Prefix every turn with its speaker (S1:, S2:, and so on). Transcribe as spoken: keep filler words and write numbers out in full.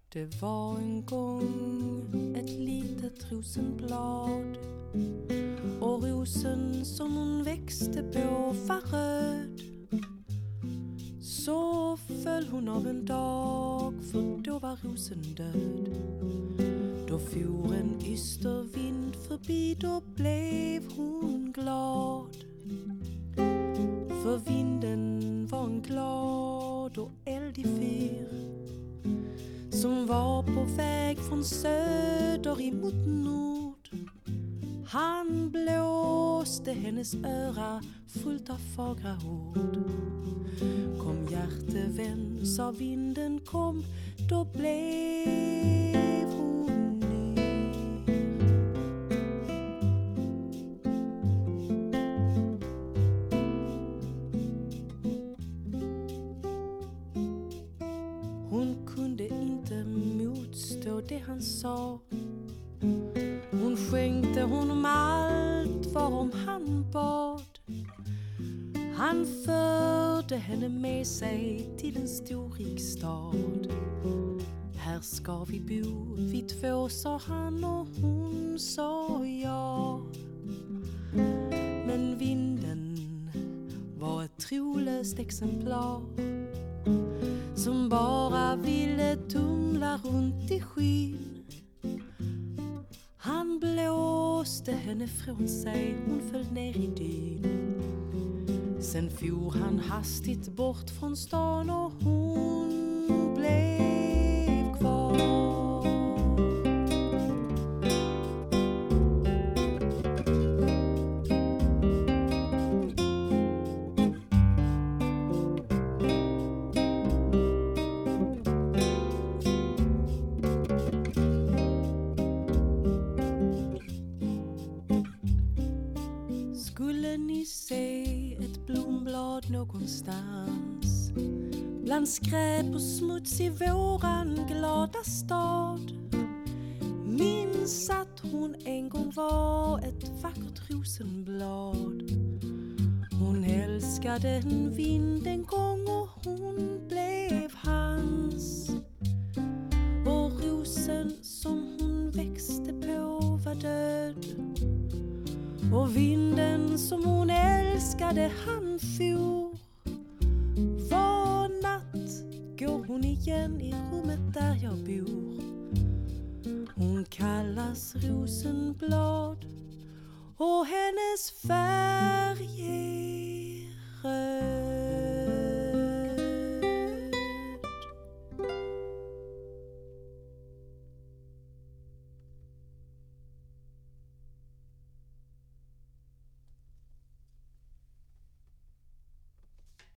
S1: Det var en gång ett litet rosenblad, och rosen som hon växte på var röd. Så föll hon av en dag, för då var rosen död. Då for en yster vind förbi, då blev hon glad. För vinden var en glad och eldig fyr, som var på väg från söder emot nord. Han blåste hennes öra fullt av fagra ord. Kom hjärtevän, sa vinden, kom, då blev hon ny. Hon kunde inte motstå det han sa. Hon skänkte honom allt varom han bad. Han förde henne med sig till en storrik stad. Här ska vi bo, vi två, sa han, och hon sa ja. Men vinden var ett trolöst exemplar, som bara ville tumla runt i skyn. Han blåste henne från sig, hon föll ner i dyn. Sen for han hastigt bort från stan, och hon blev kvar. Skulle ni se ett blomblad någonstans bland skräp och smuts i våran glada stad, minns att hon en gång var ett vackert rosenblad. Hon älskade en vind en gång, och hon blev hans. Och rosen som hon växte på var död, och vinden som hon älskade han for. Var natt går hon igen i rummet där jag bor. Hon kallas Rosenblad, och hennes färg är